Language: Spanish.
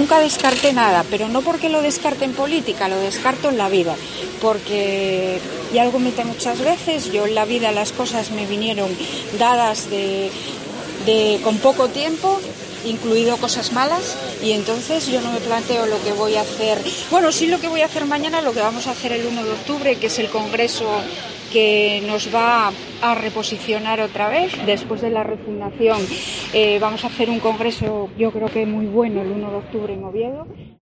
nunca descarté nada, pero no porque lo descarte en política, lo descarto en la vida, porque ya lo comenté muchas veces, yo en la vida las cosas me vinieron dadas con poco tiempo, incluido cosas malas, y entonces yo no me planteo lo que voy a hacer. Bueno, sí, lo que voy a hacer mañana, lo que vamos a hacer el 1 de octubre, que es el congreso que nos va a reposicionar otra vez después de la refundación. Vamos a hacer un congreso, yo creo que muy bueno, el 1 de octubre en Oviedo.